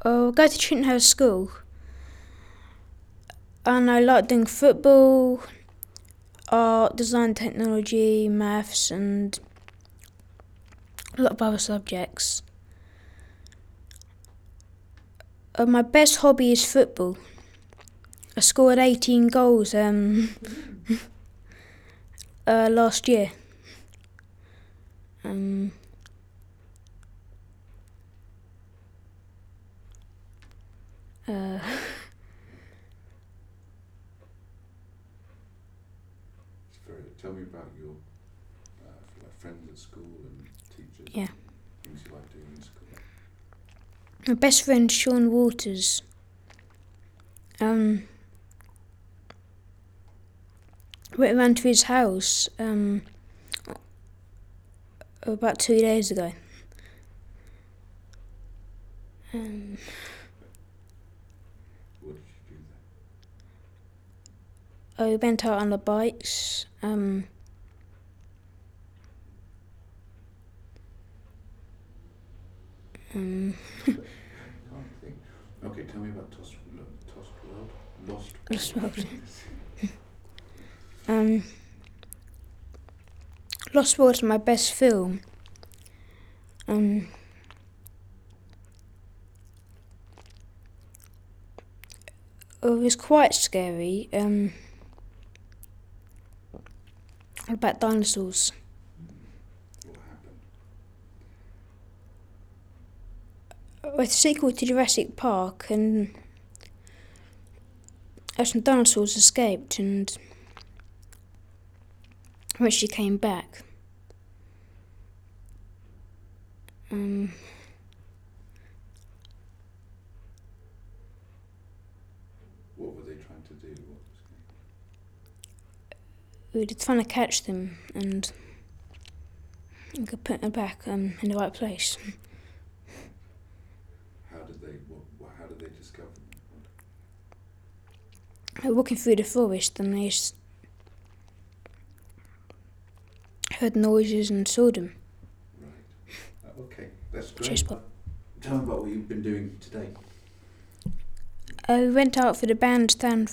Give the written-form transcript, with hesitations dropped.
I go to Trinton House School, and I like doing football, art, design, technology, maths, and a lot of other subjects. My best hobby is football. I scored 18 goals last year. Tell me about your friends at school and teachers. Yeah. Things you like doing in school. My best friend Sean Waters. Went round to his house about 2 days ago. What did you do there? We went out on the bikes. Can't think. Okay, tell me about Lost World. Lost World is my best film. It was quite scary. About dinosaurs. What happened? It's a sequel to Jurassic Park, and some dinosaurs escaped and eventually came back. What were they trying to do? We were trying to catch them and could put them back in the right place. How did they discover them? They were walking through the forest and they heard noises and saw them. Right. Okay, that's great. Tell me about what you've been doing today. We went out for the bandstand